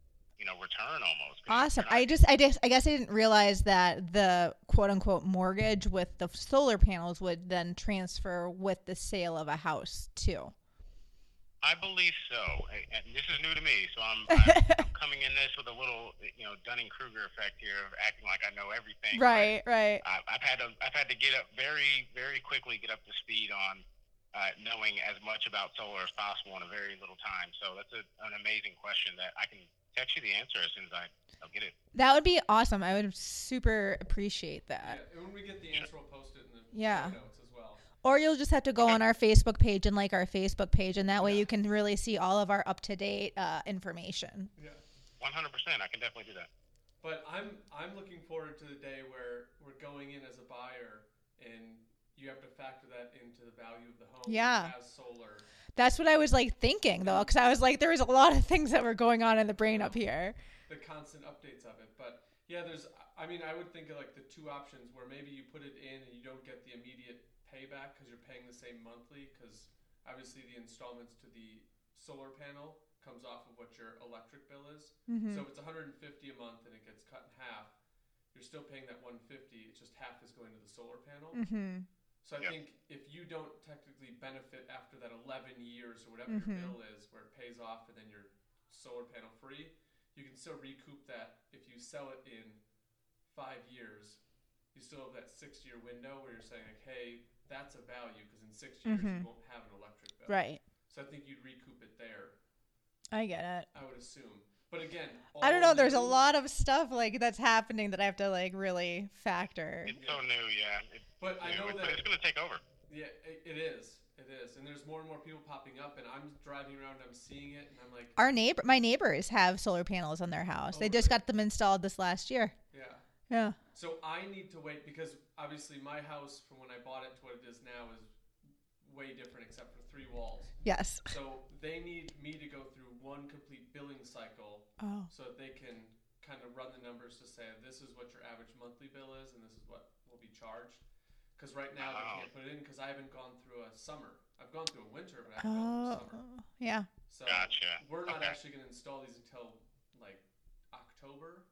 return almost. Awesome. I guess I didn't realize that the quote unquote mortgage with the solar panels would then transfer with the sale of a house too. I believe so. And this is new to me, so I'm coming in this with a little, Dunning-Kruger effect here of acting like I know everything. Right. I've had to get up very, very quickly, get up to speed on knowing as much about solar as possible in a very little time. So that's an amazing question that I can text you the answer as soon as I'll get it. That would be awesome. I would super appreciate that. Yeah, and when we get the answer, we'll post it in the Yeah. show notes as well. Or you'll just have to go on our Facebook page and like our Facebook page, and that way you can really see all of our up-to-date information. Yeah. 100%. I can definitely do that. But I'm looking forward to the day where we're going in as a buyer, and you have to factor that into the value of the home. Yeah. As solar. That's what I was thinking though, because I was like, there was a lot of things that were going on in the brain up here. The constant updates of it. But yeah, I would think of like the two options where maybe you put it in and you don't get the immediate payback because you're paying the same monthly, because obviously the installments to the solar panel comes off of what your electric bill is. Mm-hmm. So if it's $150 a month and it gets cut in half, you're still paying that $150. It's just half is going to the solar panel. Mm-hmm. So I think if you don't technically benefit after that 11 years or whatever your bill is, where it pays off and then you're solar panel free, you can still recoup that. If you sell it in 5 years, you still have that 6-year window where you're saying, like, hey, that's a value, because in 6 years you won't have an electric bill. Right. So I think you'd recoup it there. I get it. I would assume. But again, I don't know. There's a lot of stuff that's happening that I have to really factor. It's so new, yeah. But I know that it's going to take over. Yeah, it is. It is. And there's more and more people popping up, and I'm driving around and I'm seeing it, and I'm like, my neighbors have solar panels on their house. They just got them installed this last year. Yeah. Yeah. So I need to wait, because obviously my house from when I bought it to what it is now is way different except for 3 walls. Yes. So they need me to go through one complete billing cycle so that they can kind of run the numbers to say this is what your average monthly bill is and this is what will be charged. Because right now they can't put it in because I haven't gone through a summer. I've gone through a winter, but I haven't gone through summer. Yeah. So gotcha. We're not actually going to install these until like October.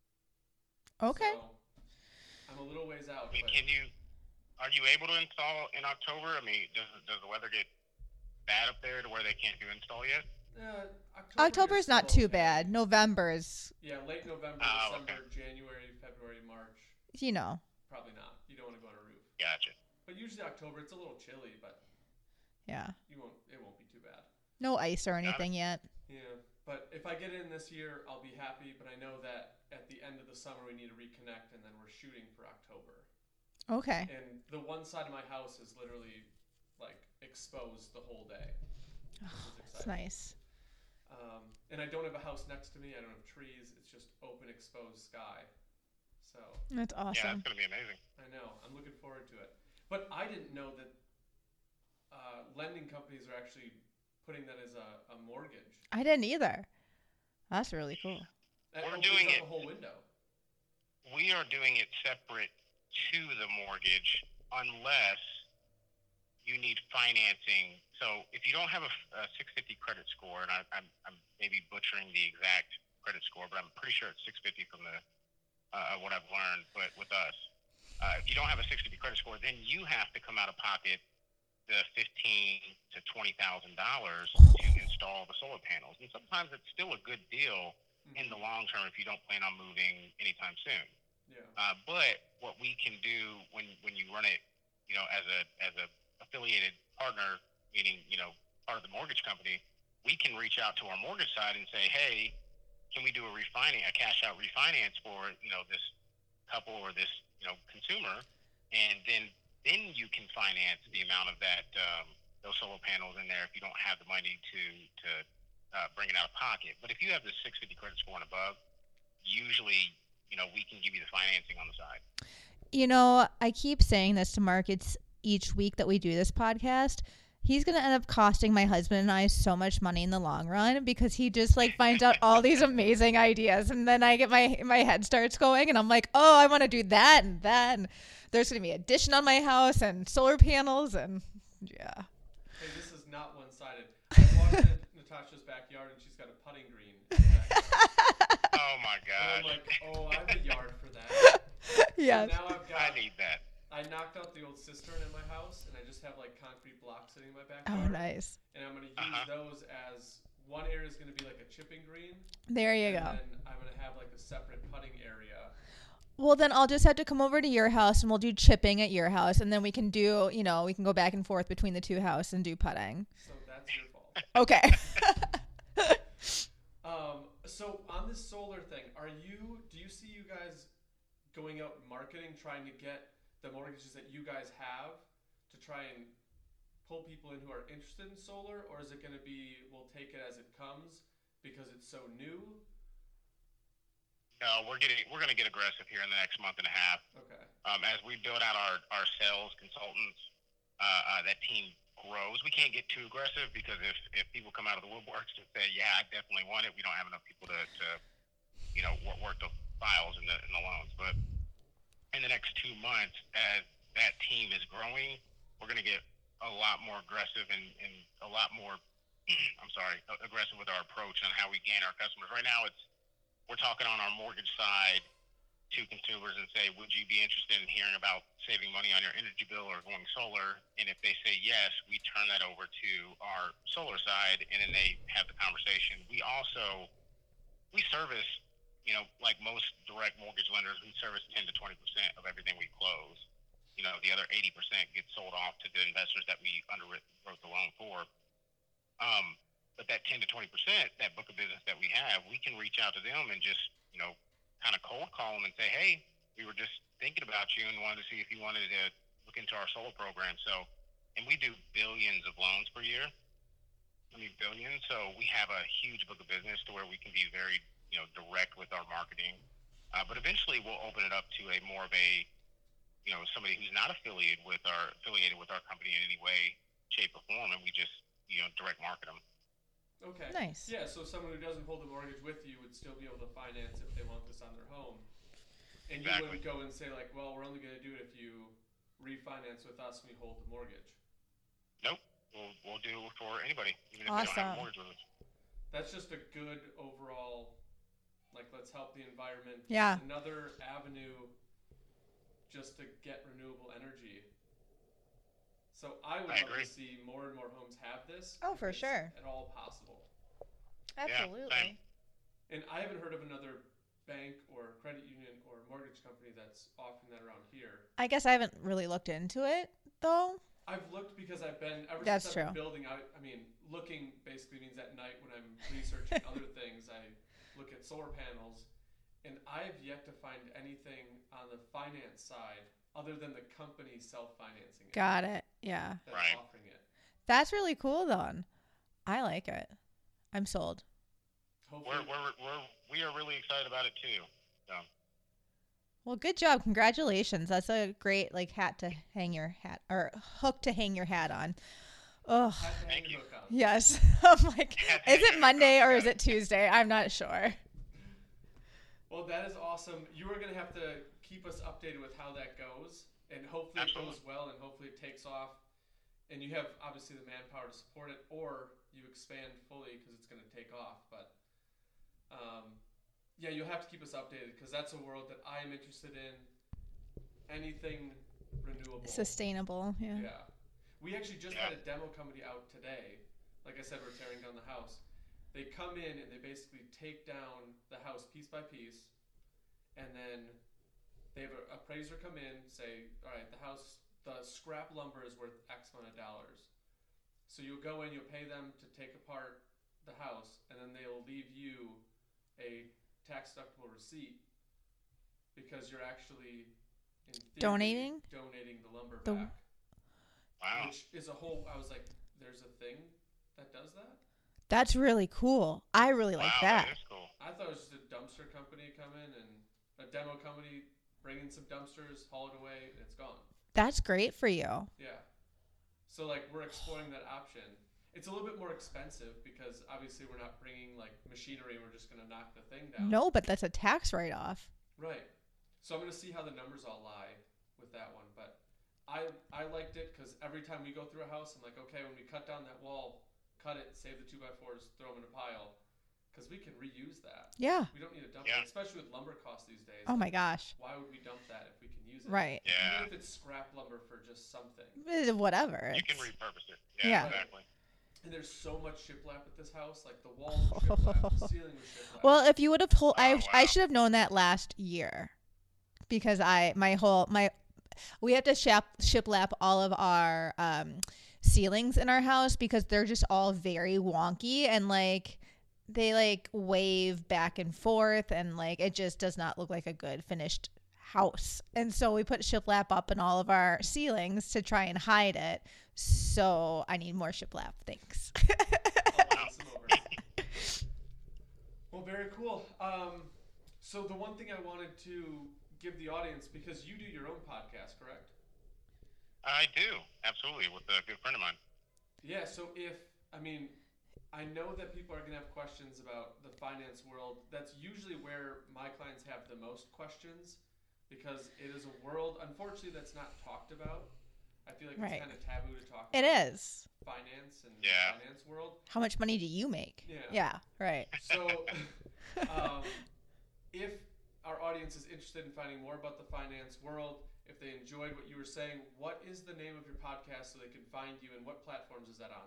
Okay. So I'm a little ways out. I mean, are you able to install in October? I mean, does the weather get bad up there to where they can't do install yet? October's not too bad. November's. Yeah, late November, December, January, February, March. Probably not. You don't want to go on a roof. Gotcha. But usually October, it's a little chilly, but yeah, it won't be too bad. No ice or anything yet. Yeah, But if I get in this year, I'll be happy. But I know that at the end of the summer, we need to reconnect, and then we're shooting for October. Okay. And the one side of my house is literally like exposed the whole day. That's nice. And I don't have a house next to me. I don't have trees. It's just open, exposed sky. So That's awesome. Yeah, it's going to be amazing. I know. I'm looking forward to it. But I didn't know that lending companies are actually putting that as a mortgage. I didn't either. That's really cool. That We're opens doing up it. a whole window. We are doing it separate to the mortgage unless you need financing. So if you don't have a 650 credit score, and I'm maybe butchering the exact credit score, but I'm pretty sure it's 650 from the what I've learned. But with us, if you don't have a 650 credit score, then you have to come out of pocket the $15,000 to $20,000 to install the solar panels, and sometimes it's still a good deal in the long term if you don't plan on moving anytime soon. Yeah. But what we can do when you run it, as a affiliated partner, meaning part of the mortgage company, we can reach out to our mortgage side and say, hey, can we do a cash out refinance for this couple or this consumer, and then you can finance the amount of that those solar panels in there if you don't have the money to bring it out of pocket. But if you have the 650 credit score and above, usually we can give you the financing on the side. I keep saying this to Mark. It's each week that we do this podcast. He's going to end up costing my husband and I so much money in the long run because he just finds out all these amazing ideas. And then I get my head starts going and I'm like, oh, I want to do that and that. And there's going to be addition on my house and solar panels and yeah. Hey, this is not one-sided. I walked in Natasha's backyard and she's got a putting green. Oh my gosh. And I'm like, oh, I have a yard for that. Yes. So now I need that. I knocked out the old cistern in my house, and I just have concrete blocks sitting in my Oh, backyard. nice. And I'm going to use those as one area is going to be like a chipping green. There you go. And then I'm going to have a separate putting area. Well, then I'll just have to come over to your house and we'll do chipping at your house. And then we can do, we can go back and forth between the two houses and do putting. So that's your fault. Okay. So on this solar thing, do you see you guys going out marketing, trying to get the mortgages that you guys have to try and pull people in who are interested in solar, or is it going to be we'll take it as it comes because it's so new? No, we're going to get aggressive here in the next month and a half. Okay. As we build out our sales consultants, that team grows. We can't get too aggressive because if people come out of the woodworks and say, yeah, I definitely want it, we don't have enough people to work the files and the loans. But in the next 2 months, as that team is growing, we're going to get a lot more aggressive and a lot more, aggressive with our approach on how we gain our customers. Right now, we're talking on our mortgage side to consumers and say, would you be interested in hearing about saving money on your energy bill or going solar? And if they say yes, we turn that over to our solar side, and then they have the conversation. We service, like most direct mortgage lenders, we service 10 to 20% of everything we close. The other 80% gets sold off to the investors that we wrote the loan for. But that 10 to 20%, that book of business that we have, we can reach out to them and just, kind of cold call them and say, hey, we were just thinking about you and wanted to see if you wanted to look into our solar program. So, and we do billions of loans per year. Billions. So we have a huge book of business to where we can be very, direct with our marketing. But eventually we'll open it up to a more of a, somebody who's not affiliated with our company in any way, shape, or form, and we just, direct market them. Okay. Nice. Yeah, so someone who doesn't hold the mortgage with you would still be able to finance if they want this on their home. And Exactly. You wouldn't go and say well, we're only going to do it if you refinance with us and we hold the mortgage. Nope. We'll do it for anybody, even if Awesome. they don't have a mortgage with us. That's just a good overall, let's help the environment. Yeah. Another avenue just to get renewable energy. So I would love agree. to see more and more homes have this. Oh, for if it's sure. At all possible. Absolutely. same. And I haven't heard of another bank or credit union or mortgage company that's offering that around here. I guess I haven't really looked into it though. I've looked because I've been ever That's since I've been building. I mean, looking basically means at night when I'm researching other things. I look at solar panels, and I've yet to find anything on the finance side other than the company self-financing it. Got it. Yeah. That's Right. offering it. That's really cool, though. I like it. I'm sold. Hopefully, We are really excited about it too. So Well, good job. Congratulations. That's a great hat to hang your hat or hook to hang your hat on. Oh, have to hang Thank your you. hook on. yes. I'm like, is it Monday or is it Tuesday? I'm not sure. Well, that is awesome. You are going to have to keep us updated with how that goes, and hopefully Absolutely. it goes well, and hopefully it takes off. And you have obviously the manpower to support it, or you expand fully because it's going to take off. But yeah, you'll have to keep us updated because that's a world that I am interested in. Anything renewable, Sustainable. Yeah. Yeah, we actually just had a demo company out today. Like I said, we're tearing down the house. They come in and they basically take down the house piece by piece, and then they have an appraiser come in, say, all right, the scrap lumber is worth X amount of dollars. So you'll go in, you'll pay them to take apart the house, and then they'll leave you a tax deductible receipt because you're actually in theory, donating the lumber back. wow. Which is a whole. I was like, there's a thing that does that. That's really cool. I really like that. That is cool. I thought it was just a dumpster company come in and a demo company bring in some dumpsters, haul it away, and it's gone. That's great for you. Yeah. So we're exploring that option. It's a little bit more expensive because obviously we're not bringing machinery and we're just going to knock the thing down. No, but that's a tax write-off. Right. So I'm going to see how the numbers all lie with that one. But I liked it because every time we go through a house, I'm like, okay, when we cut down that wall, cut it, save the 2x4s, throw them in a pile. Because we can reuse that. Yeah. We don't need to dump it, especially with lumber costs these days. Oh my gosh. Why would we dump that if we can use it? Right. Yeah. Even if it's scrap lumber for just something. Whatever. You can repurpose it. Yeah. Exactly. And there's so much shiplap at this house. Like the walls were shiplap, the ceiling was shiplap. Well, if you would have told, Oh, I wow. should have known that last year, because we have to shiplap all of our ceilings in our house because they're just all very wonky and they wave back and forth and it just does not look like a good finished house. And so we put shiplap up in all of our ceilings to try and hide it. So I need more shiplap. Thanks. I'll pass them over. Well, very cool. So the one thing I wanted to give the audience, because you do your own podcast, correct? I do, absolutely, with a good friend of mine. Yeah, so I know that people are going to have questions about the finance world. That's usually where my clients have the most questions because it is a world, unfortunately, that's not talked about. I feel like Right. it's kind of taboo to talk It about is. finance and Yeah. the finance world. How much money do you make? Yeah. Right. So, if our audience is interested in finding more about the finance world, if they enjoyed what you were saying, what is the name of your podcast so they can find you, and what platforms is that on?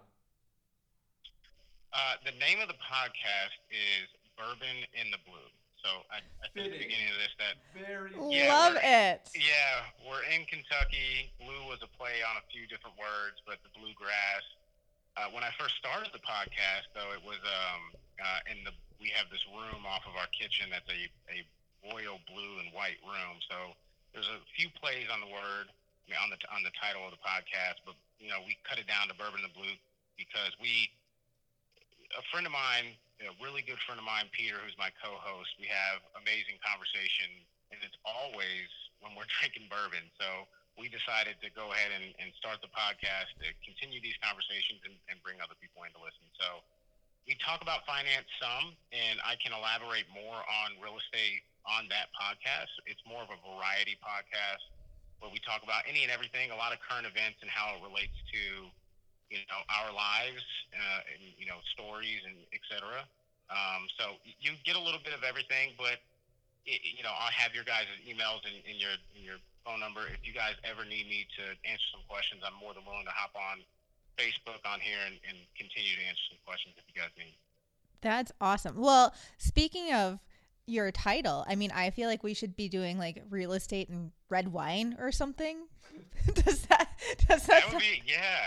The name of the podcast is Bourbon in the Blue. So I said at the beginning of this that Very Yeah, Love it. we're in Kentucky. Blue was a play on a few different words, but the bluegrass. When I first started the podcast, though, it was we have this room off of our kitchen that's a royal blue and white room. So there's a few plays on the word, on the title of the podcast, but we cut it down to Bourbon in the Blue because a friend of mine, a really good friend of mine, Peter, who's my co-host, we have amazing conversation, and it's always when we're drinking bourbon. So we decided to go ahead and start the podcast to continue these conversations and bring other people in to listen. So we talk about finance some, and I can elaborate more on real estate on that podcast. It's more of a variety podcast where we talk about any and everything, a lot of current events and how it relates to our lives, and stories and etc. So you get a little bit of everything, but I'll have your guys' emails and your phone number. If you guys ever need me to answer some questions, I'm more than willing to hop on Facebook on here and continue to answer some questions if you guys need. That's awesome. Well, speaking of your title. I mean, I feel like we should be doing like real estate and red wine or something. does that That would be, yeah.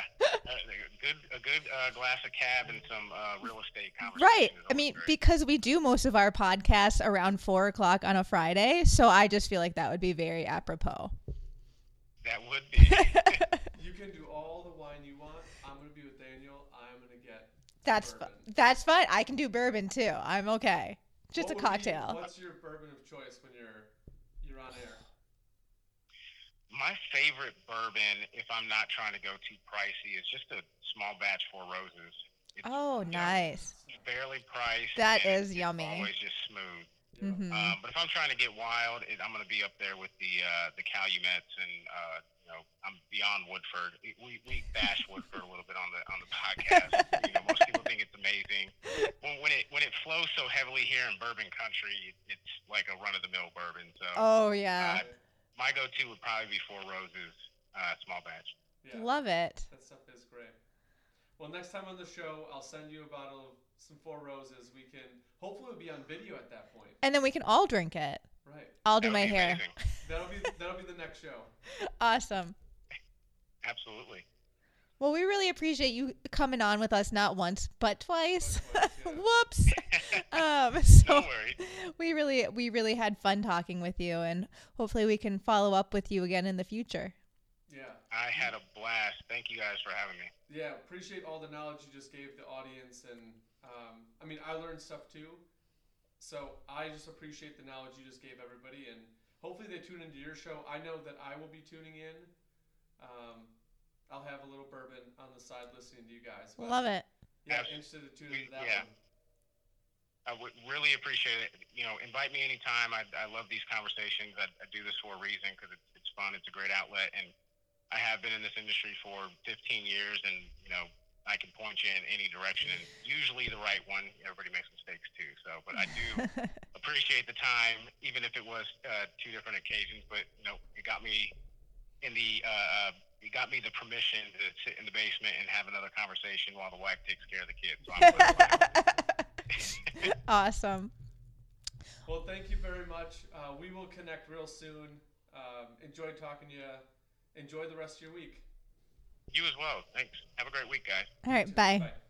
A good glass of cab and some real estate conversation. Right. I mean, because we do most of our podcasts around 4:00 on a Friday, so I just feel like that would be very apropos. That would be. You can do all the wine you want. I'm going to be with Daniel. I'm going to get bourbon. That's fine. I can do bourbon too. I'm okay. Just What a would cocktail. What's your bourbon of choice when you're on air? My favorite bourbon, if I'm not trying to go too pricey, is just a small batch Four Roses. It's, Oh, nice. It's fairly priced. That and is it's yummy. Always just smooth. Mhm. But if I'm trying to get wild, I'm going to be up there with the Calumets, and I'm beyond Woodford. We bash Woodford a little bit on the podcast. Most people think it's amazing. When it flows so heavily here in bourbon country, it's like a run of the mill bourbon. So Oh, yeah. my go-to would probably be Four Roses, small batch. Yeah, Love it. that stuff is great. Well, next time on the show, I'll send you a bottle of some Four Roses. We can hopefully it'll be on video at that point. And then we can all drink it. Right. I'll do That my would be hair. amazing. That'll be the next show. Awesome. Absolutely. Well, we really appreciate you coming on with us not once but twice. But twice, yeah. Whoops. No So worries. we really had fun talking with you, and hopefully we can follow up with you again in the future. Yeah. I had a blast. Thank you guys for having me. Yeah, appreciate all the knowledge you just gave the audience, and I learned stuff too. So I just appreciate the knowledge you just gave everybody, and hopefully they tune into your show. I know that I will be tuning in. I'll have a little bourbon on the side listening to you guys. But Love it. Yeah, Absolutely. interested to tune into that Yeah. one. I would really appreciate it. Invite me anytime. I love these conversations. I do this for a reason because it's fun. It's a great outlet, and I have been in this industry for 15 years, and I can point you in any direction, and usually the right one. Everybody makes mistakes too. So, but I do appreciate the time, even if it was 2 different occasions. But it got me in the it got me the permission to sit in the basement and have another conversation while the wife takes care of the kids. So I'm Awesome. Well, thank you very much. We will connect real soon. Enjoyed talking to you. Enjoy the rest of your week. You as well. Thanks. Have a great week, guys. All right. Bye. Bye.